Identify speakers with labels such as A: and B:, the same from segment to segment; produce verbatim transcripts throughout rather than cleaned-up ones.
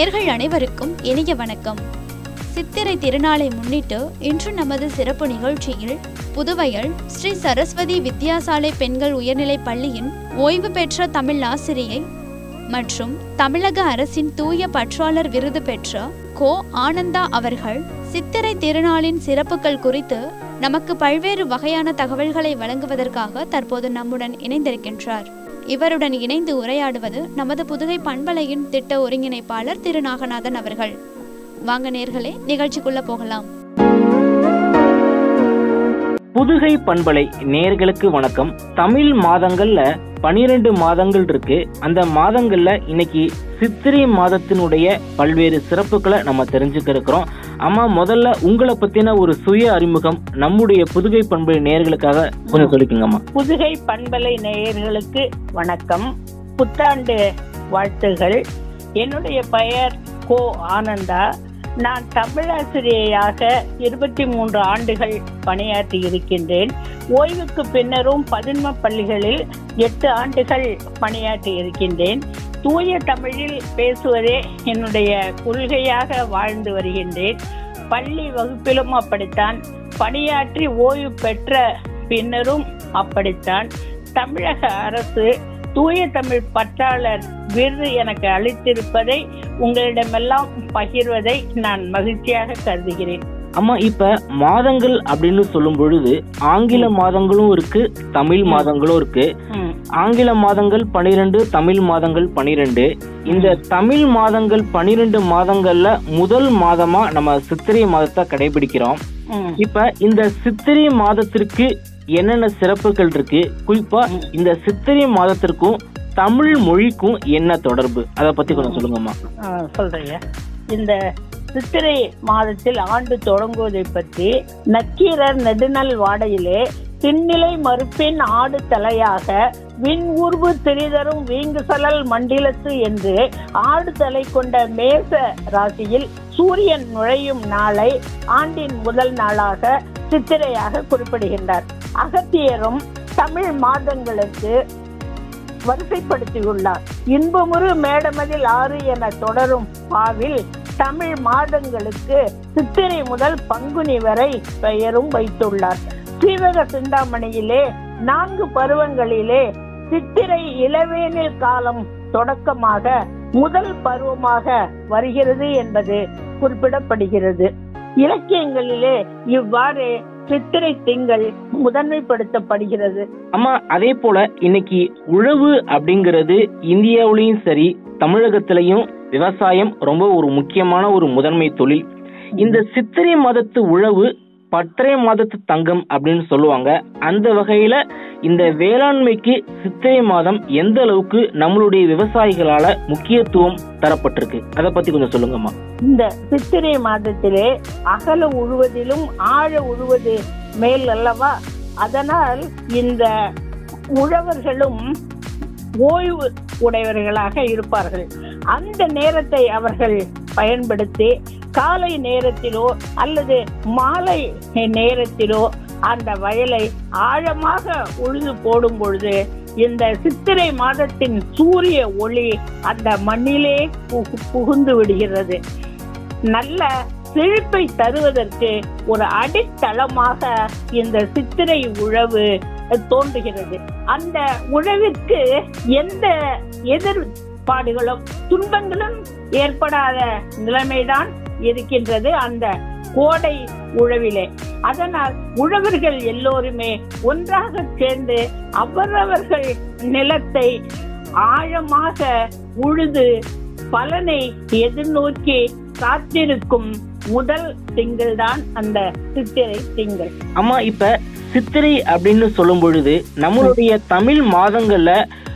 A: நேயர்கள் அனைவருக்கும் இனிய வணக்கம். சித்திரை திருநாளை முன்னிட்டு இன்று நமது சிறப்பு நிகழ்ச்சியில் புதுவையில் ஸ்ரீ சரஸ்வதி வித்யாசாலை பெண்கள் உயர்நிலைப் பள்ளியின் ஓய்வு பெற்ற தமிழ் ஆசிரியை மற்றும் தமிழக அரசின் தூய பற்றாளர் விருது பெற்ற கோ ஆனந்தா அவர்கள் சித்திரை திருநாளின் சிறப்புகள் குறித்து நமக்கு பல்வேறு வகையான தகவல்களை வழங்குவதற்காக தற்போது நம்முடன் இணைந்திருக்கின்றார். இவருடன் இணைந்து உரையாடுவது நமது புதுகை பண்பலையின் திட்ட ஒருங்கிணைப்பாளர் திரு நாகநாதன் அவர்கள். வாங்க நேர்களே, நிகழ்ச்சிக்குள்ள போகலாம்.
B: புதுகை பண்பலை நேர்களுக்கு வணக்கம். தமிழ் மாதங்கள்ல பனிரெண்டு மாதங்கள் இருக்கு. அந்த மாதங்கள்ல இன்னைக்கு சித்திரை மாதத்தினுடைய பல்வேறு சிறப்புகளை நம்ம தெரிஞ்சுக்க இருக்கிறோம். ஆமா, முதல்ல உங்களை பத்தின ஒரு சுய அறிமுகம் நம்முடைய புதுகை பண்பலை நேயர்களுக்காக கொஞ்சம் சொல்லிக்கோங்கம்மா.
C: புதுகை பண்பலை நேயர்களுக்கு வணக்கம், புத்தாண்டு வாழ்த்துகள். என்னுடைய பெயர் கோ ஆனந்தா. நான் தமிழாசிரியையாக இருபத்தி மூன்று ஆண்டுகள் பணியாற்றி இருக்கின்றேன். ஓய்வுக்கு பின்னரும் பதின்ம பள்ளிகளில் எட்டு ஆண்டுகள் பணியாற்றி இருக்கின்றேன். தூய தமிழில் பேசுவதே என்னுடைய கொள்கையாக வாழ்ந்து வருகின்றேன். பள்ளி வகுப்பிலும் அப்படித்தான், பணியாற்றி ஓய்வு பெற்ற பின்னரும் அப்படித்தான். தமிழக அரசு தூய தமிழ் பற்றாளர் விருது எனக்கு அளித்திருப்பதை உங்களிடமெல்லாம் பகிர்வதை நான் மகிழ்ச்சியாக கருதுகிறேன்.
B: அம்மா, இப்ப மாதங்கள் அப்படின்னு சொல்லும் பொழுது ஆங்கில மாதங்களும் இருக்கு, தமிழ் மாதங்களும் இருக்கு. ஆங்கில மாதங்கள் பனிரெண்டு, தமிழ் மாதங்கள் பனிரெண்டு. இந்த தமிழ் மாதங்கள் பனிரெண்டு மாதங்கள்ல முதல் மாதமா நம்ம சித்திரை மாதத்தை கடைபிடிக்கிறோம். இப்ப இந்த சித்திரை மாதத்திற்கு என்னென்ன சிறப்புகள் இருக்கு? குறிப்பா இந்த சித்திரை மாதத்திற்கும் தமிழ் மொழிக்கும் என்ன தொடர்பு, அதை பத்தி கொஞ்சம் சொல்லுங்கம்மா.
C: சொல்றீங்க. இந்த சித்திரை மாதத்தில் ஆண்டு தொடங்குவதை பற்றி நக்கீரர் நெடுநல் வாடையிலே திண்ணிலை மறுப்பின் ஆடு தலையாக விண் ஊர்வு திரிதரும் வீங்கு சலல் மண்டிலத்து என்று ஆடு தலை கொண்ட மேச ராசியில் சூரியன் நுழையும் நாளை ஆண்டின் முதல் நாளாக சித்திரையாக குறிப்பிடுகின்றார். அகத்தியரும் தமிழ் மாதங்களுக்கு வரிசைப்படுத்தியுள்ளார். இன்பமுறு மேடமதில் ஆறு என தொடரும் பாவில் தமிழ் மாதங்களுக்கு சித்திரை முதல் பங்குனி வரை பெயரும் வைத்துள்ளார். சீவக சிந்தாமணியிலே நான்கு பருவங்களிலே சித்திரை இளவேனில் காலம் தொடக்கமாக முதல் பருவமாக வருகிறது என்பது குறிப்பிடப்படுகிறது. இலக்கியங்களிலே இவ்வாறு சித்திரை திங்கள் முதன்மைப்படுத்தப்படுகிறது.
B: அம்மா, அதே போல இன்னைக்கு உழவு அப்படிங்கிறது இந்தியாவிலையும் சரி தமிழகத்திலையும் விவசாயம் ரொம்ப ஒரு முக்கியமான ஒரு முதன்மை தொழில். இந்த சித்திரை மாதத்து உழவு பற்றைய மாதத்து தங்கம் அப்படின்னு சொல்லுவாங்க. அந்த வகையில இந்த வேளாண்மைக்கு சித்திரை மாதம் எந்த அளவுக்கு நம்மளுடைய விவசாயிகளால முக்கியத்துவம் தரப்பட்டிருக்கு, அதை பத்தி கொஞ்சம் சொல்லுங்கம்மா.
C: இந்த சித்திரை மாதத்திலே அகல உழுவதிலும் ஆழ உழுவது மேல் அல்லவா? அதனால் இந்த உழவர்களும் ஓய்வு உடையவர்களாக இருப்பார்கள். அந்த நேரத்தை அவர்கள் பயன்படுத்தி காலை நேரத்திலோ அல்லது மாலை நேரத்திலோ அந்த வயலை ஆழமாக உழுது போடும் பொழுது இந்த சித்திரை மாதத்தின் சூரிய ஒளி அந்த மண்ணிலே புகுந்து விடுகிறது. நல்ல செழிப்பை தருவதற்கு ஒரு அடித்தளமாக இந்த சித்திரை உழவு தோன்றுகிறது. அந்த உழவிற்கு எந்த எதிர்பாடுகளும் துன்பங்களும் ஏற்படாத நிலைமைதான் இருக்கின்றது அந்த கோடை உழவிலே. அதனால் உழவர்கள் எல்லோருமே ஒன்றாக சேர்ந்து அவரவர்கள் நிலத்தை ஆழமாக உழுது பலனை எதிர்நோக்கி காத்திருக்கும் முதல் திங்கள் தான் அந்த சித்திரை திங்கள்.
B: அம்மா, இப்ப சித்திரை அப்படின்னு சொல்லும் பொழுது நம்மளுடைய தமிழ் மாதங்கள்ல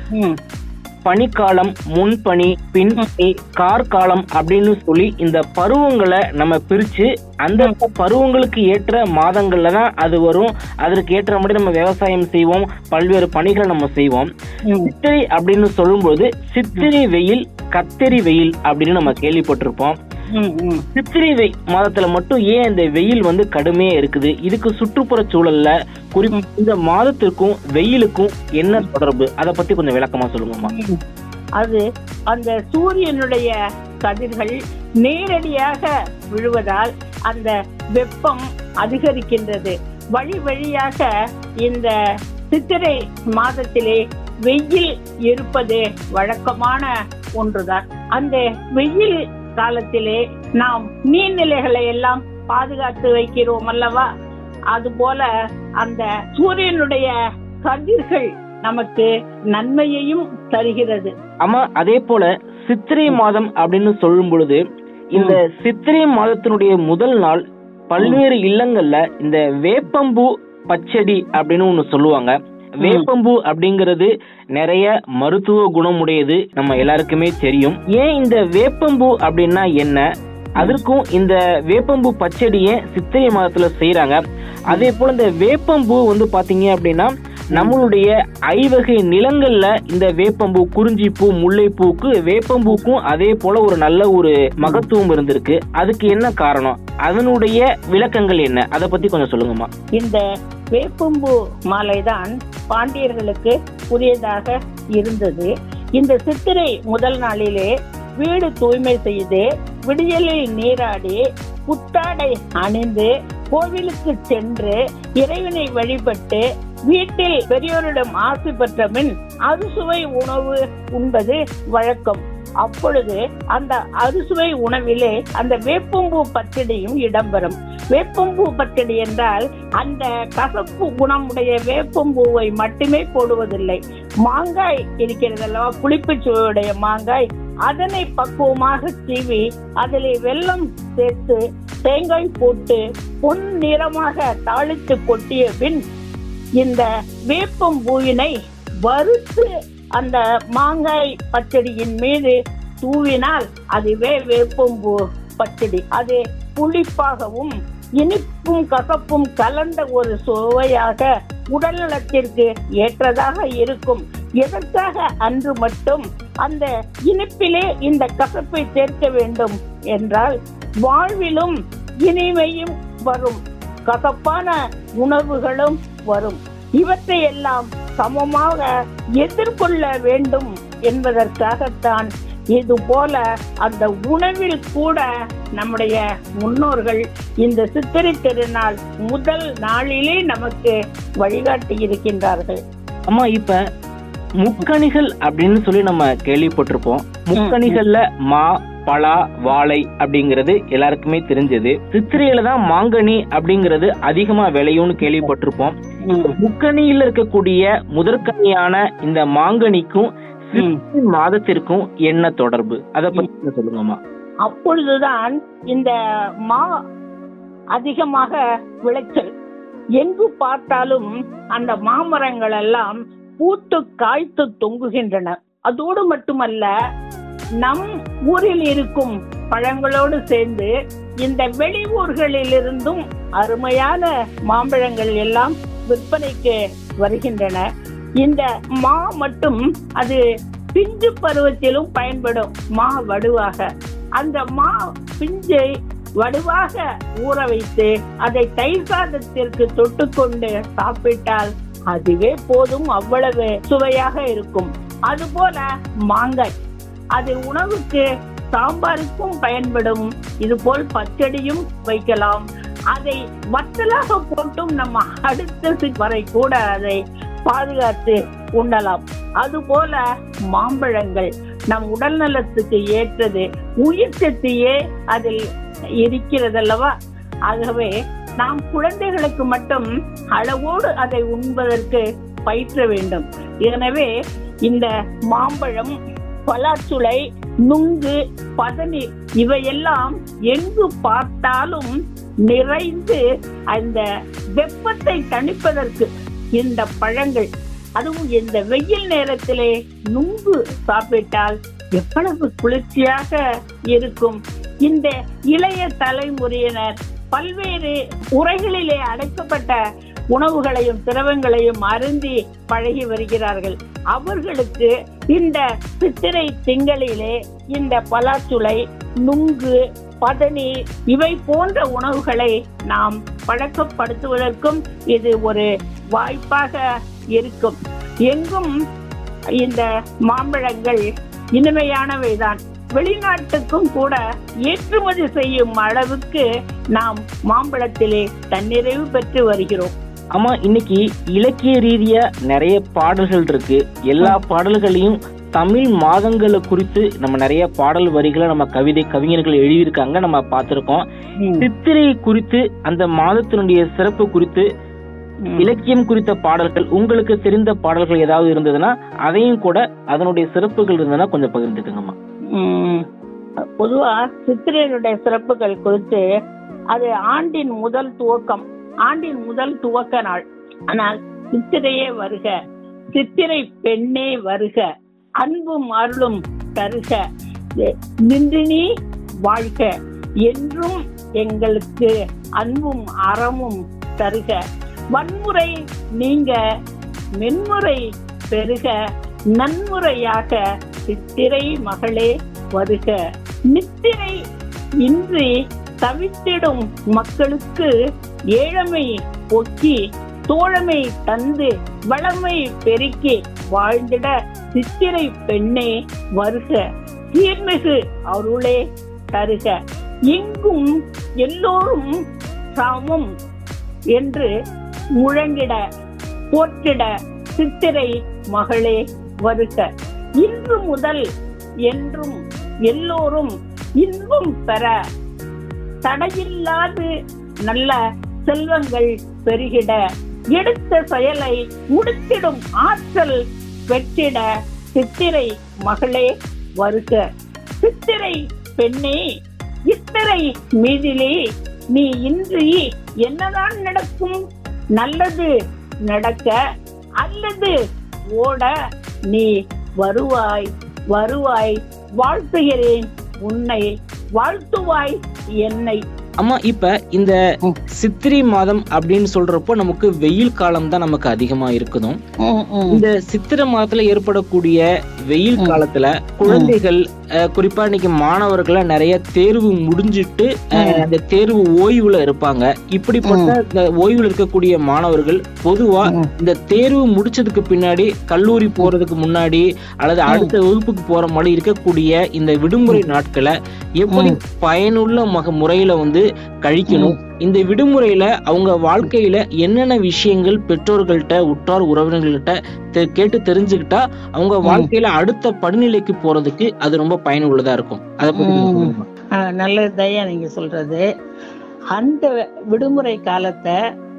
B: பனிக்காலம், முன்பனி, பின்பனி, கார்காலம் அப்படின்னு சொல்லி இந்த பருவங்களை நம்ம பிரிச்சு அந்த பருவங்களுக்கு ஏற்ற மாதங்கள்ல தான் அது வரும். அதற்கு ஏற்ற மாதிரி நம்ம விவசாயம் செய்வோம், பல்வேறு பணிகள் நம்ம செய்வோம். சித்திரை அப்படின்னு சொல்லும்போது சித்திரை வெயில், கத்திரி வெயில் அப்படின்னு நம்ம கேள்விப்பட்டிருப்போம். சித்திரை வெயில் மாதத்துல மட்டும் ஏன் இந்த வெயில் வந்து கடுமையா இருக்குது? இதுக்கு சுற்றுப்புற சூழல்ல குறிப்பா இந்த மாதத்திற்கும் வெயிலுக்கும் என்ன தொடர்பு, அதை பத்தி கொஞ்சம் விளக்கமா சொல்லுங்கம்மா.
C: அது அந்த சூரியனுடைய கதிர்கள் நேரடியாக விழுவதால் அந்த வெப்பம் அதிகரிக்கின்றது. வழி வழியாக இந்த சித்திரை மாதத்திலே வெயில் இருப்பது வழக்கமான ஒன்றுதான். அந்த வெயில் காலத்திலே நாம் நீர்நிலைகளை எல்லாம் பாதுகாத்து வைக்கிறோம் அல்லவா? அதுபோல அந்த சூரியனுடைய கதிர்கள் நமக்கு நன்மையையும் தருகிறது.
B: ஆமா, அதே போல சித்திரை மாதம் அப்படின்னு சொல்லும் பொழுது இந்த சித்திரை மாதத்தினுடைய முதல் நாள் பல்வேறு இல்லங்கள்ல இந்த வேப்பம்பூ பச்சடி அப்படின்னு ஒண்ணு சொல்லுவாங்க. வேப்பம்பூ அப்படிங்கிறது நிறைய மருத்துவ குணமுடையது, நம்ம எல்லாருக்குமே தெரியும். ஏன் இந்த வேப்பம்பூ அப்படின்னா என்ன, அதற்கும் இந்த வேப்பம்பூ பச்சடியை சித்திரை மாதத்துல செய்யறாங்க. அதே போல இந்த வேப்பம்பூ வந்து பாத்தீங்க அப்படின்னா நம்மளுடைய ஐவகை நிலங்கள்ல இந்த வேப்பம்பூ, குறிஞ்சிப்பூ, முல்லைப்பூக்கு வேப்பம்பூக்கும் அதே போல ஒரு நல்ல ஒரு மகத்துவம் இருந்திருக்கு. அதுக்கு என்ன காரணம், அதனுடைய விளக்கங்கள் என்ன, அதை பத்தி கொஞ்சம் சொல்லுங்கம்மா.
C: இந்த வேப்பம்பூ மாலைதான் பாண்டியர்களுக்கு புதியதாக இருந்தது. இந்த சித்திரை முதல் நாளிலே வீடு தூய்மை செய்து விடியலில் நீராடி புத்தாடை அணிந்து கோவிலுக்கு சென்று இறைவனை வழிபட்டு வீட்டில் பெரியோரிடம் ஆசி பெற்ற பின் அறுசுவை உணவு உண்பது வழக்கம். அப்பொழுது அந்த அறுசுவை உணவிலே அந்த வேப்பம்பூ பச்சடியும் இடம்பெறும். வேப்பம்பூ பச்சடி என்றால் அந்த கசப்பு குணமுடைய வேப்பம்பூவை மட்டுமே போடுவதில்லை. மாங்காய் இருக்கிறதல்லவா, புளிப்பு சுவையுடைய மாங்காய், அதனை பக்குவமாக சீவி அதில் வெல்லம் சேர்த்து தேங்காய் போட்டு பொன் நிறமாக தாளித்து கொட்டிய பின் இந்த வேப்பம்பூவினை வறுத்து அந்த மாங்காய் பச்சடியின் மீது தூவினால் அதுவே வேப்பம்பூ பச்சடி. அது புளிப்பாகவும் இனிப்பும் கசப்பும் கலந்த ஒரு சுவையாக உடல் நலத்திற்கு ஏற்றதாக இருக்கும். எதற்காக அன்று மட்டும் அந்த இனிப்பிலே இந்த கசப்பை சேர்க்க வேண்டும் என்றால் வாழ்விலும் இனிமையும் வரும், கசப்பான உணவுகளும் வரும். இவற்றை எல்லாம் சமமாக எதிர்கொள்ள வேண்டும் என்பதற்காகத்தான் இது போல அந்த உணவில் கூட நம்முடைய முன்னோர்கள் இந்த சித்திரை திருநாள் முதல் நாளிலே நமக்கு வழிகாட்டி இருக்கின்றார்கள்.
B: அம்மா, இப்ப முக்கணிகள் அப்படின்னு சொல்லி நம்ம கேள்விப்பட்டிருப்போம். முக்கணிகள்ல மா, பலா, வாழை அப்படிங்கிறது எல்லாருக்குமே தெரிஞ்சது. சித்திரையில தான் மாங்கனி அப்படிங்கிறது அதிகமா விளையும்னு கேள்விப்பட்டிருப்போம். முக்கணியில இருக்கக்கூடிய முதற்கனியான இந்த மாங்கனிக்கும் சித்திரை மாதத்திற்கும் என்ன தொடர்பு, அதை பத்தி சொல்லுங்கம்மா.
C: அப்பொழுதுதான் இந்த மா அதிகமாக விளைச்சல். எங்கு பார்த்தாலும் அந்த மாமரங்கள் எல்லாம் பூத்து காய்த்து தொங்குகின்றன. அதோடு மட்டுமல்ல, நம் ஊரில் இருக்கும் பழங்களோடு சேர்ந்து இந்த வெளி ஊர்களில் இருந்தும் அருமையான மாம்பழங்கள் எல்லாம் விற்பனைக்கு வருகின்றன. இந்த மா மட்டும் அது பிஞ்சு பருவத்திலும் பயன்படும். மா வடுவாக அந்த மா பிஞ்சை வடுவாக ஊற வைத்து அதை தயிர் சாதத்திற்கு தொட்டுக்கொண்டு சாப்பிட்டால் அதுவே போதும், அவ்வளவு சுவையாக இருக்கும். அதுபோல மாங்காய், அது உணவுக்கு சாம்பாருக்கும் பயன்படும். இது போல் பச்சடியும் வைக்கலாம். அதை வத்தலாக போட்டும் நம்ம அடுத்த வரை கூட அதை பாதுகாத்து உண்ணலாம். அதுபோல மாம்பழங்கள் நம் உடல் நலத்துக்கு ஏற்றது, உயிர் சக்தியே அதில் இருக்கிறதல்லவா. ஆகவே நாம் குழந்தைகளுக்கு மட்டும் அளவோடு அதை உண்பதற்கு பயிற்ற வேண்டும். எனவே இந்த மாம்பழம், பலாச்சுளை, நுங்கு, பதனி இவையெல்லாம் எங்கு பார்த்தாலும் நிறைந்து அந்த வெப்பத்தை தணிப்பதற்கு இந்த பழங்கள், அதுவும் இந்த வெயில் நேரத்திலே நுங்கு சாப்பிட்டால் எவ்வளவு குளிர்ச்சியாக இருக்கும். இந்த இளைய தலைமுறையினர் பல்வேறு உரைகளிலே அடைக்கப்பட்ட உணவுகளையும் திரவங்களையும் அருந்தி பழகி வருகிறார்கள். அவர்களுக்கு இந்த சித்திரை திங்களிலே இந்த பலாச்சுளை, நுங்கு, பதனி இவை போன்ற உணவுகளை நாம் பழக்கப்படுத்துவதற்கும் இது ஒரு வாய்ப்பாக இருக்கும். எங்கும் இந்த மாம்பழங்கள் இனிமையானவைதான். வெளிநாட்டுக்கும் கூட ஏற்றுமதி செய்யும் அளவுக்கு நாம் மாம்பழத்திலே தன்னிறைவு பெற்று வருகிறோம்.
B: ஆமா, இன்னைக்கு இலக்கிய ரீதியா நிறைய பாடல்கள் இருக்கு. எல்லா பாடல்களையும் தமிழ் மாதங்களை குறித்து நம்ம நிறைய பாடல் வரிகளை நம்ம கவிதை கவிஞர்கள் எழுதியிருக்காங்க, நம்ம பார்த்திருக்கோம். சித்திரை குறித்து அந்த மாதத்தினுடைய சிறப்பு குறித்து இலக்கியம் குறித்த பாடல்கள் உங்களுக்கு தெரிந்த பாடல்கள் ஏதாவது இருந்ததுன்னா அதையும் கூட அதனுடைய சிறப்புகள் இருந்ததுன்னா கொஞ்சம் பகிர்ந்துக்குங்கம்மா.
C: பொதுவா சித்திரையினுடைய சிறப்புகள் குறித்து அது ஆண்டின் முதல் துவக்கம், ஆண்டின் முதல் துவக்க நாள். ஆனால் சித்திரையே வருக, சித்திரை பெண்ணே வருக, அன்பும் அருளும் தருக, நின்றினி வாழ்க, என்றும் எங்களுக்கு அன்பும் அறமும் தருக, வன்முறை நீங்க மென்முறை பெருக, நன்முறையாக சித்திரை மகளே வருக, நித்திரை இன்றி தவித்திடும் மக்களுக்கு ஏழமை போக்கி தோழமை தந்து வளமை பெருக்கி வாழ்ந்திட சித்திரை பெண்ணே வருக, சீர்மிகு அருளே தருக, இங்கும் எல்லோரும் சமம் என்று முழங்கிட போற்றிட சித்திரை மகளே வருக, இன்று முதல் என்றும் எல்லோரும் இன்பம் பெற தடையில்லாது நல்ல செல்வங்கள் பெருகிட எடுத்த செயலை முடித்திடும் ஆற்றல் பெற்றிட சித்திரை மகளே வருக, சித்திரை பெண்ணே இத்திரை மீதிலே நீ இன்றி என்னதான் நடக்கும், நல்லது நடக்க அல்லது ஓட நீ வருவாய் வருவாய், வாழ்த்துகிறேன் உன்னை, வாழ்த்துவாய் என்னை.
B: அம்மா, இப்ப இந்த சித்திரை மாதம் அப்படின்னு சொல்றப்போ நமக்கு வெயில் காலம் தான் நமக்கு அதிகமா இருக்குதும். இந்த சித்திரை மாதத்துல ஏற்படக்கூடிய வெயில் காலத்துல குழந்தைகள், குறிப்பா இன்னைக்கு மாணவர்கள் நிறைய தேர்வு முடிஞ்சிட்டு அந்த தேர்வு ஓய்வுல இருப்பாங்க. இப்படிப்பட்ட இந்த ஓய்வுல இருக்கக்கூடிய மாணவர்கள் பொதுவா இந்த தேர்வு முடிச்சதுக்கு பின்னாடி கல்லூரி போறதுக்கு முன்னாடி அல்லது அடுத்த வகுப்புக்கு போற மாதிரி இருக்கக்கூடிய இந்த விடுமுறை நாட்களை எப்படி பயனுள்ள மக முறையில வந்து கழிக்கணும், இந்த விடுமுறையில அவங்க வாழ்க்கையில என்னென்ன விஷயங்கள் பெற்றோர்கள்ட்ட உற்றார் உறவினர்கள்ட்ட கேட்டு தெரிஞ்சுக்கிட்டா அவங்க வாழ்க்கையில அடுத்த படிநிலைக்கு போறதுக்கு அது ரொம்ப பயனுள்ளதா இருக்கும். அதை பத்தி
C: நல்லது தயா நீங்க சொல்றது. அந்த விடுமுறை காலத்தை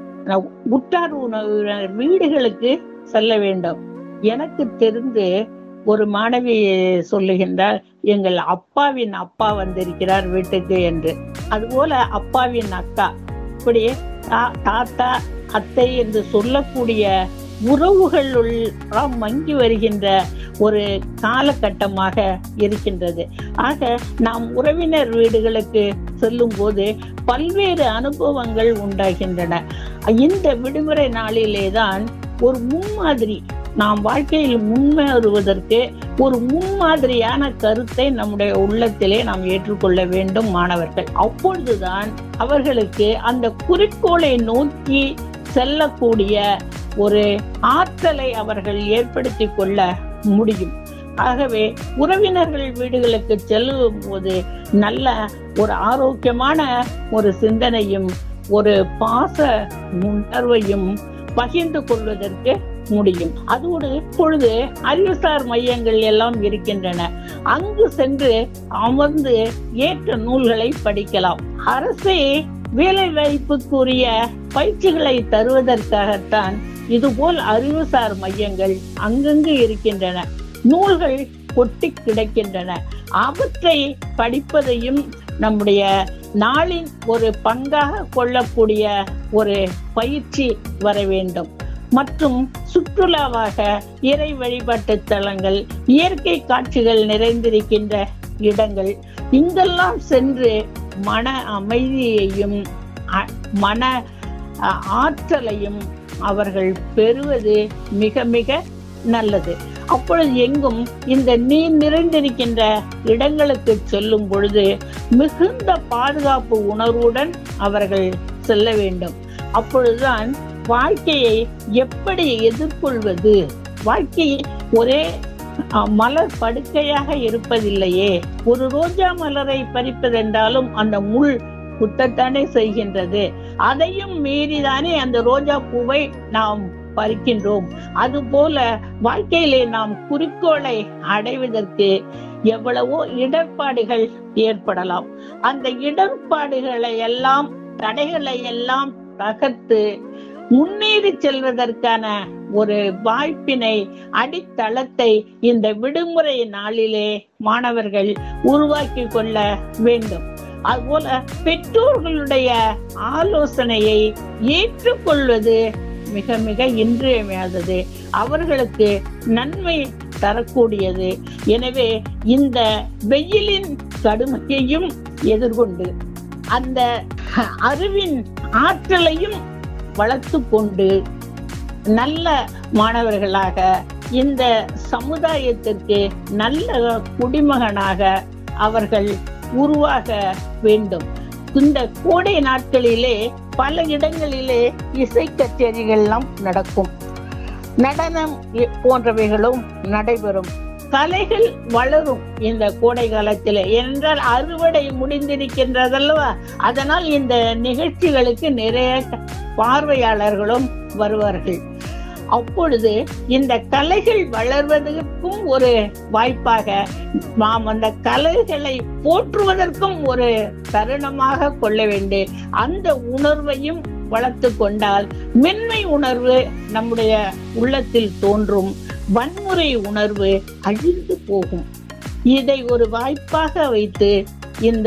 C: உற்றார் உறவினர் வீடுகளுக்கு செல்ல வேண்டும். எனக்கு தெரிந்து ஒரு மாணவி சொல்லுகின்றார், எங்கள் அப்பாவின் அப்பா வந்திருக்கிறார் வீட்டுக்கு என்று. அதுபோல அப்பாவின் அக்கா, இப்படி தாத்தா அத்தை என்று சொல்லக்கூடிய உறவுகளுள் மங்கி வருகின்ற ஒரு காலகட்டமாக இருக்கின்றது. ஆக நாம் உறவினர் வீடுகளுக்கு செல்லும் போது பல்வேறு அனுபவங்கள் உண்டாகின்றன. இந்த விடுமுறை நாளிலேதான் ஒரு முன்மாதிரி, நாம் வாழ்க்கையில் முன்னேறுவதற்கு ஒரு முன்மாதிரியான கருத்தை நம்முடைய உள்ளத்திலே நாம் ஏற்றுக்கொள்ள வேண்டும் மாணவர்கள். அப்பொழுதுதான் அவர்களுக்கு அந்த குறிக்கோளை நோக்கி செல்லக்கூடிய ஒரு ஆற்றலை அவர்கள் ஏற்படுத்தி கொள்ள முடியும். ஆகவே உறவினர்கள் வீடுகளுக்கு செல்லும் போது நல்ல ஒரு ஆரோக்கியமான ஒரு சிந்தனையும் ஒரு பாச உணர்வையும் பகிர்ந்து கொள்வதற்கு முடியும். அதோடு இப்பொழுது அறிவுசார் மையங்கள் எல்லாம் இருக்கின்றன. அங்கு சென்று அமர்ந்து ஏற்ற நூல்களை படிக்கலாம். அரசே வேலை வாய்ப்புக்குரிய பயிற்சிகளை தருவதற்காகத்தான் இதுபோல் அறிவுசார் மையங்கள் அங்கங்கு இருக்கின்றன. நூல்கள் கொட்டி கிடக்கின்றன. அவற்றை படிப்பதையும் நம்முடைய நாளின் ஒரு பங்காக கொள்ளக்கூடிய ஒரு பயிற்சி வர வேண்டும். மற்றும் சுற்றுலாவாக இறை வழிபாட்டு தலங்கள், இயற்கை காட்சிகள் நிறைந்திருக்கின்ற இடங்கள், இங்கெல்லாம் சென்று மன அமைதியையும் மன ஆற்றலையும் அவர்கள் பெறுவது மிக மிக நல்லது. அப்பொழுது எங்கும் இந்த நீர் நிறைந்திருக்கின்ற இடங்களுக்கு செல்லும் பொழுது மிகுந்த பாதுகாப்பு உணர்வுடன் அவர்கள் செல்ல வேண்டும். அப்பொழுதுதான் வாழ்க்கையை எப்படி எதிர்கொள்வது, வாழ்க்கையை ஒரே அஹ், மலர் படுக்கையாக இருப்பதில்லையே. ஒரு ரோஜா மலரை பறிப்பதென்றாலும் அந்த முள் குத்தத்தானே செய்கின்றது. அதையும் மீறிதானே அந்த ரோஜா பூவை நாம் பறிக்கின்றோம். அதுபோல வாழ்க்கையிலே நாம் குறிக்கோளை அடைவதற்கு எவ்வளவோ இடர்பாடுகள் ஏற்படலாம். அந்த இடர்பாடுகளை எல்லாம், தடைகளை எல்லாம் தகர்த்து முன்னேறி செல்வதற்கான ஒரு வாய்ப்பினை, அடித்தளத்தை இந்த விடுமுறை நாளிலே மாணவர்கள் உருவாக்கி கொள்ள வேண்டும். அதுபோல பெற்றோர்களுடைய ஆலோசனையை ஏற்றுக்கொள்வது மிக மிக இன்றியமையாதது, அவர்களுக்கு நன்மை தரக்கூடியது. எனவே இந்த வெயிலின் கடுமையையும் எதிர்கொண்டு அந்த அறிவின் ஆற்றலையும் வளர்த்து கொண்டு நல்ல மாணவர்களாக இந்த சமுதாயத்திற்கு நல்ல குடிமகனாக அவர்கள் உருவாக வேண்டும். இந்த கோடை நாட்களிலே பல இடங்களிலே இசை கச்சேரிகள் எல்லாம் நடக்கும், நடனம் போன்றவைகளும் நடைபெறும், கலைகள் வளரும் இந்த கோடை காலத்தில். என்றால் அறுவடை முடிந்திருக்கின்றதல்லவா, அதனால் இந்த நிகழ்ச்சிகளுக்கு நிறைய பார்வையாளர்களும் வருவார்கள். அப்பொழுது இந்த கலைகள் வளர்வதற்கும் ஒரு வாய்ப்பாக, நாம் அந்த கலைகளை போற்றுவதற்கும் ஒரு தருணமாக கொள்ள வேண்டும். அந்த உணர்வையும் வளர்த்து கொண்டால் மென்மை உணர்வு நம்முடைய உள்ளத்தில் தோன்றும், வன்முறை உணர்வு அழிந்து போகும். இதை ஒரு வாய்ப்பாக வைத்து இந்த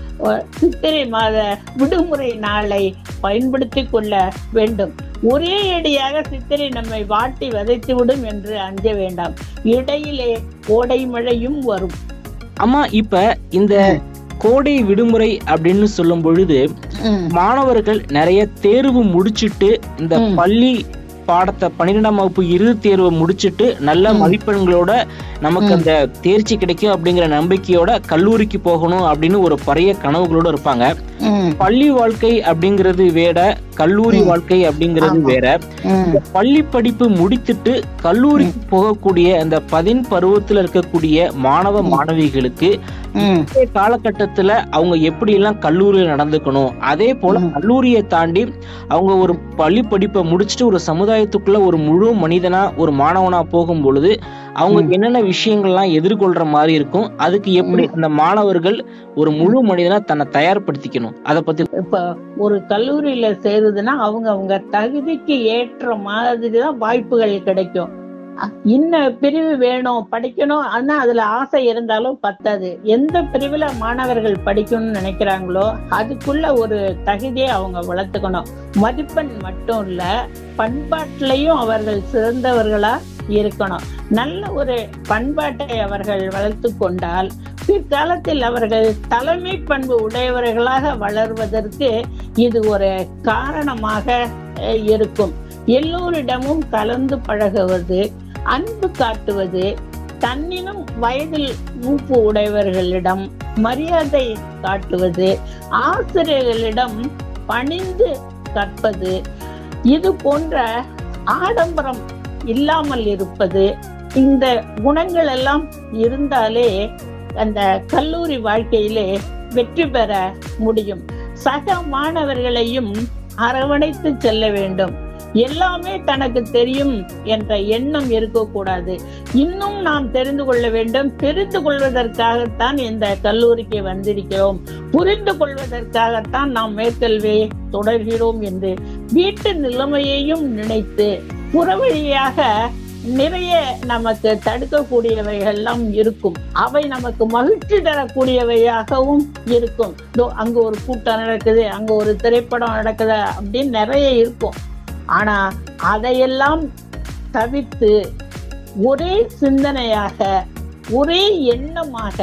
C: சித்திரை மாத விடுமுறை நாளை பயன்படுத்தி கொள்ள வேண்டும். ஒரே அடியாக சித்திரை நம்மை வாட்டி வதைத்துவிடும் என்று அஞ்ச வேண்டாம். இடையிலே கோடை மழையும் வரும்.
B: அம்மா, இப்ப இந்த கோடை விடுமுறை அப்படின்னு சொல்லும் பொழுது மாணவர்கள் நிறைய தேர்வு முடிச்சிட்டு இந்த பள்ளி பாடத்தை பன்னிரெண்டாம் வகுப்பு இறுதி தேர்வை முடிச்சிட்டு நல்ல மதிப்பெண்களோட நமக்கு அந்த தேர்ச்சி கிடைக்கும் அப்படிங்கிற நம்பிக்கையோட கல்லூரிக்கு போகணும் அப்படின்னு ஒரு பழைய கனவுகளோட இருப்பாங்க. பள்ளி வாழ்க்கை அப்படிங்கிறது வேற, கல்லூரி வாழ்க்கை அப்படிங்கிறது வேற. பள்ளி படிப்பு முடித்துட்டு கல்லூரிக்கு போகக்கூடிய அந்த பதின் பருவத்துல இருக்கக்கூடிய மாணவ மாணவிகளுக்கு காலகட்டத்துல அவங்க எப்படி எல்லாம் கல்லூரியில் நடந்துக்கணும், அதே போல கல்லூரியை தாண்டி அவங்க ஒரு பள்ளி படிப்பை முடிச்சுட்டு ஒரு சமுதாயத்துக்குள்ள ஒரு முழு மனிதனா ஒரு மாணவனா போகும் பொழுது அவங்க என்னென்ன விஷயங்கள்லாம் எதிர்கொள்ற மாதிரி இருக்கும், அதுக்கு எப்படி அந்த மாணவர்கள் ஒரு முழு மனிதனா தன்னை தயார்படுத்திக்கணும், அதை பத்தி.
C: இப்ப ஒரு கல்லூரியில சேருதுன்னா அவங்க அவங்க தகுதிக்கு ஏற்ற மாதிரிதான் வாய்ப்புகள் கிடைக்கும். இன்ன பிரிவு வேணும் படிக்கணும், ஆனா அதுல ஆசை இருந்தாலும் பத்தாது. எந்த பிரிவுல மாணவர்கள் படிக்கணும்னு நினைக்கிறாங்களோ அதுக்குள்ள ஒரு தகுதியை அவங்க வளர்த்துக்கணும். மதிப்பெண் மட்டும் இல்ல, பண்பாட்டிலையும் அவர்கள் சிறந்தவர்களா இருக்கணும். நல்ல ஒரு பண்பாட்டை அவர்கள் வளர்த்து கொண்டால் பிற்காலத்தில் அவர்கள் தலைமை பண்பு உடையவர்களாக வளர்வதற்கு இது ஒரு காரணமாக இருக்கும். எல்லோரிடமும் கலந்து பழகுவது, அன்பு காட்டுவது, தன்னினும் வயதில் மூப்பு உடையவர்களிடம் மரியாதை காட்டுவது, ஆசிரியர்களிடம் பணிந்து கற்பது, இது போன்ற ஆடம்பரம் இல்லாமல் இருப்பது, இந்த குணங்கள் எல்லாம் இருந்தாலே அந்த கல்லூரி வாழ்க்கையிலே வெற்றி பெற முடியும். சக மாணவர்களையும் அரவணைத்து செல்ல வேண்டும். எல்லாமே தனக்கு தெரியும் என்ற எண்ணம் இருக்கக்கூடாது. இன்னும் நாம் தெரிந்து கொள்ள வேண்டும். தெரிந்து கொள்வதற்காகத்தான் இந்த கல்லூரிக்கு வந்திருக்கிறோம், புரிந்து கொள்வதற்காகத்தான் நாம் மேற்கல்வியை தொடர்கிறோம் என்று வீட்டு நிலைமையையும் நினைத்து புறவழியாக நிறைய நமக்கு தடுக்கக்கூடியவைகள்லாம் இருக்கும். அவை நமக்கு மகிழ்ச்சி தரக்கூடியவையாகவும் இருக்கும். அங்க ஒரு கூட்டம் நடக்குது, அங்க ஒரு திரைப்படம் நடக்குது அப்படின்னு நிறைய இருக்கும். ஆனா அதையெல்லாம் தவிர்த்து ஒரே சிந்தனையாக, ஒரே எண்ணமாக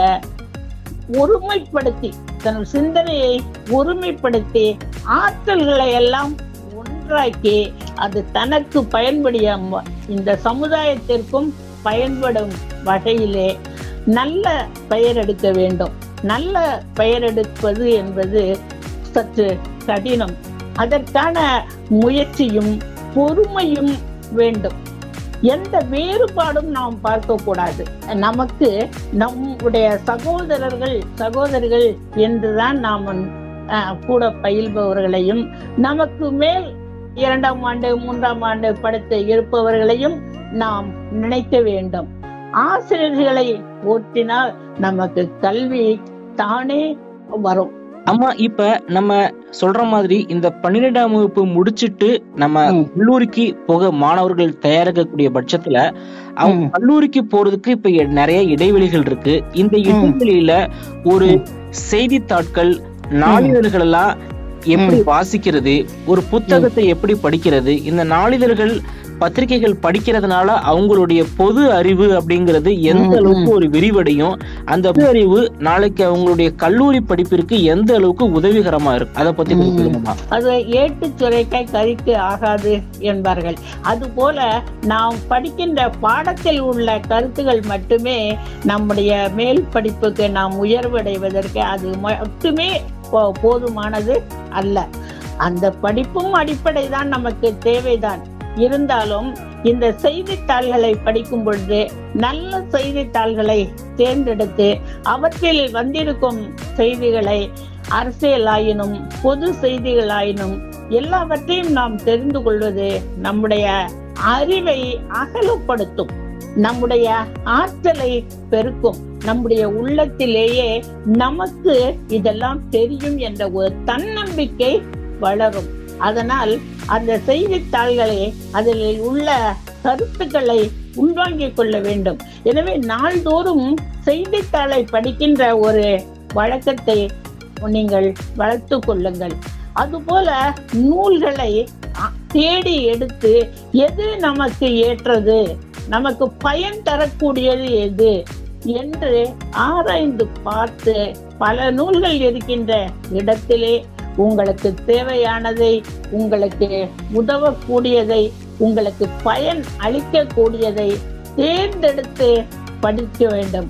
C: ஒருமைப்படுத்தி, தன் சிந்தனையை ஒருமைப்படுத்தி ஆற்றல்களை எல்லாம் ஒன்றாக்கி அது தனக்கு பயன்படிய இந்த சமுதாயத்திற்கும் பயன்படும் வகையிலே நல்ல பெயர் எடுக்க வேண்டும். நல்ல பெயர் எடுப்பது என்பது சற்று கடினம். அதற்கான முயற்சியும் பொறுமையும் வேண்டும். எந்த வேறுபாடும் நாம் பார்க்க கூடாது. நமக்கு நம்முடைய சகோதரர்கள் சகோதரிகள் என்றுதான் நாம் அஹ், கூட பயில்பவர்களையும் நமக்கு மேல் இரண்டாம் ஆண்டு மூன்றாம் ஆண்டு படித்து இருப்பவர்களையும் நாம் நினைக்க வேண்டும். ஆசிரியர்களை போற்றினால் நமக்கு கல்வி தானே வரும்.
B: அம்மா, இப்ப நம்ம சொல்ற மாதிரி இந்த பன்னிரெண்டாம் வகுப்பு முடிச்சிட்டு நம்ம
C: ம்.
B: கல்லூரிக்கு போக மாணவர்கள் தயாரிக்கக்கூடிய பட்சத்துல அவங்க
C: ம்.
B: கல்லூரிக்கு போறதுக்கு இப்ப எ- நிறைய இடைவெளிகள் இருக்கு. இந்த
C: ம்.
B: இடைவெளியில ஒரு
C: ம்.
B: செய்தித்தாட்கள், நாளிதழ்கள் எல்லாம் எப்படி
C: ம்.
B: வாசிக்கிறது, ஒரு புத்தகத்தை எப்படி படிக்கிறது, இந்த நாளிதழ்கள் பத்திரிகைகள் படிக்கிறதுனால அவங்களுடைய பொது அறிவு அப்படிங்கிறது எந்த
C: ம்.
B: அளவுக்கு
C: ம்.
B: ஒரு விரிவடையும், அந்த பொது அறிவு நாளைக்கு அவங்களுடைய கல்லூரி படிப்பிற்கு எந்த அளவுக்கு உதவிகரமா இருக்கும், அதை பத்தி கொஞ்சம்
C: ம்.
B: சொல்லுங்கம்மா.
C: அது ஏட்டு சுரைக்காய் கறிக்கு ஆகாது என்பார்கள். அதுபோல நாம் படிக்கின்ற பாடத்தில் உள்ள கருத்துகள் மட்டுமே நம்முடைய மேல் படிப்புக்கு நாம் உயர்வடைவதற்கு அது மட்டுமே போ- போதுமானது அல்ல. அந்த படிப்பும் அடிப்படை தான், நமக்கு தேவைதான். இருந்தாலும் இந்த செய்தித்தாள்களை படிக்கும் பொழுது நல்ல செய்தித்தாள்களை தேர்ந்தெடுத்து அவற்றில் வந்திருக்கும் செய்திகளை, அரசியலாயினும் பொது செய்திகளாயினும் எல்லாவற்றையும் நாம் தெரிந்து கொள்வது நம்முடைய அறிவை அகலப்படுத்தும், நம்முடைய ஆற்றலை பெருக்கும், நம்முடைய உள்ளத்திலேயே நமக்கு இதெல்லாம் தெரியும் என்ற ஒரு தன்னம்பிக்கை வளரும். அதனால் அந்த செய்தித்தாள்களை, அதில் உள்ள கருத்துக்களை உள்வாங்கிக் கொள்ள வேண்டும். எனவே நாள்தோறும் செய்தித்தாளை படிக்கின்ற ஒரு வழக்கத்தை நீங்கள் வளர்த்து கொள்ளுங்கள். அதுபோல நூல்களை அ- தேடி எடுத்து எது நமக்கு ஏற்றது, நமக்கு பயன் தரக்கூடியது எது என்று ஆராய்ந்து பார்த்து பல நூல்கள் இருக்கின்ற இடத்திலே உங்களுக்கு தேவையானதை, உங்களுக்கு உதவக்கூடியதை, உங்களுக்கு பயன் அளிக்கக்கூடியதை தேர்ந்தெடுத்து படிக்க வேண்டும்.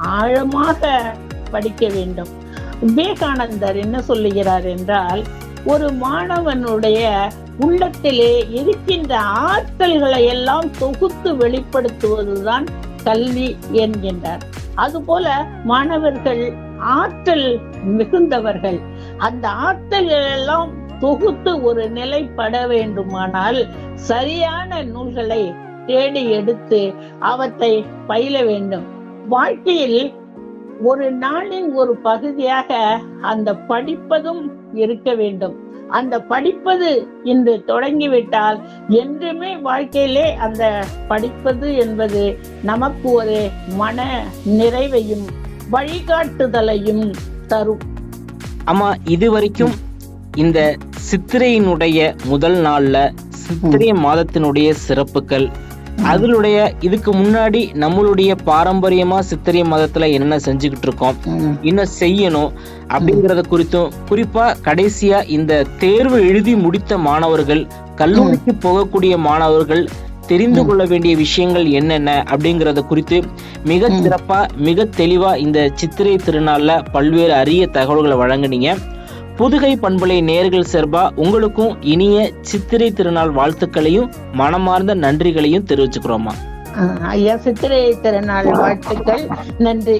C: ஆழமாக படிக்க வேண்டும். விவேகானந்தர் என்ன சொல்லுகிறார் என்றால், ஒரு மாணவனுடைய உள்ளத்திலே இருக்கின்ற ஆற்றல்களை எல்லாம் தொகுத்து வெளிப்படுத்துவதுதான் கல்வி என்கின்றார். அதுபோல மாணவர்கள் ஆற்றல் மிகுந்தவர்கள். அந்த ஆற்றல்கள் எல்லாம் தொகுத்து ஒரு நிலைப்பட வேண்டுமானால் சரியான நூல்களை தேடி எடுத்து அவற்றை பயில வேண்டும். வாழ்க்கையில் ஒரு நாளின் ஒரு பகுதியாக அந்த படிப்பதும் இருக்க வேண்டும். அந்த படிப்பது இன்று தொடங்கிவிட்டால் என்றுமே வாழ்க்கையிலே அந்த படிப்பது என்பது நமக்கு ஒரு மன நிறைவையும் வழிகாட்டுதலையும் தரும்.
B: அம்மா, இது வரைக்கும் இந்த சித்திரையினுடைய முதல் நாள்ல சித்திரை மாதத்தினுடைய சிறப்புகள், அதனுடைய இதுக்கு முன்னாடி நம்மளுடைய பாரம்பரியமா சித்திரை மாதத்துல என்னென்ன செஞ்சுக்கிட்டு இருக்கோம், என்ன செய்யணும் அப்படிங்கறத குறித்தும், குறிப்பா கடைசியா இந்த தேர்வு எழுதி முடித்த மாணவர்கள், கல்லூரிக்கு போகக்கூடிய மாணவர்கள் தெரிந்து கொள்ள வேண்டிய விஷயங்கள் என்னென்ன அப்படிங்கறத குறித்து மிக சிறப்பா, மிக தெளிவா இந்த சித்திரை திருநாள்ல பல்வேறு அரிய தகவல்களை வழங்குனீங்க. புதுகை பண்பலை நேயர்கள் சார்பா உங்களுக்கும் இனிய சித்திரை திருநாள் வாழ்த்துக்களையும் மனமார்ந்த நன்றிகளையும் தெரிவிச்சுக்கிறோமா.
C: ஐயா, சித்திரை திருநாள் வாழ்த்துக்கள். நன்றி.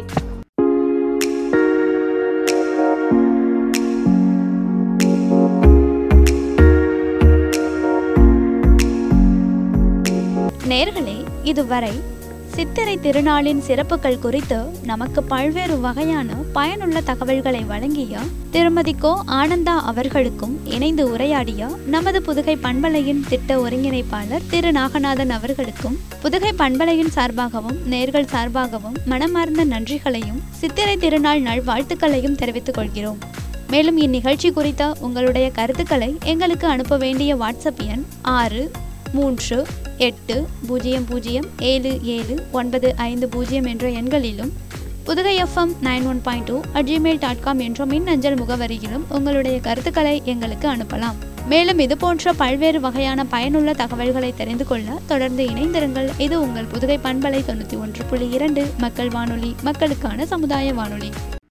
A: நேர்களே, இதுவரை சித்திரை திருநாளின் சிறப்புகள் குறித்து நமக்கு பல்வேறு வகையான பயனுள்ள தகவல்களை வழங்கிய திருமதி கோ ஆனந்தா அவர்களுக்கும் இணைந்து உரையாடிய நமது புதுகை பண்பலையின் திட்ட ஒருங்கிணைப்பாளர் திரு நாகநாதன் அவர்களுக்கும் புதுகை பண்பலையின் சார்பாகவும் நேர்கள் சார்பாகவும் மனமார்ந்த நன்றிகளையும் சித்திரை திருநாள் நல்வாழ்த்துக்களையும் தெரிவித்துக் கொள்கிறோம். மேலும் இந்நிகழ்ச்சி குறித்த உங்களுடைய கருத்துக்களை எங்களுக்கு அனுப்ப வேண்டிய வாட்ஸ்அப் எண் ஆறு மூன்று எட்டு பூஜ்ஜியம் பூஜ்ஜியம் ஏழு ஏழு ஒன்பது ஐந்து பூஜ்ஜியம் என்ற எண்களிலும் Pudugai FM nine one point two at Gmail dot com என்ற மின் அஞ்சல் முகவரியிலும் உங்களுடைய கருத்துக்களை எங்களுக்கு அனுப்பலாம். மேலும் இது போன்ற பல்வேறு வகையான பயனுள்ள தகவல்களை தெரிந்து கொள்ள தொடர்ந்து இணைந்திருங்கள். இது உங்கள் புதுகை பண்பலை தொண்ணூற்றி ஒன்று புள்ளி இரண்டு மக்கள் வானொலி, மக்களுக்கான சமுதாய வானொலி.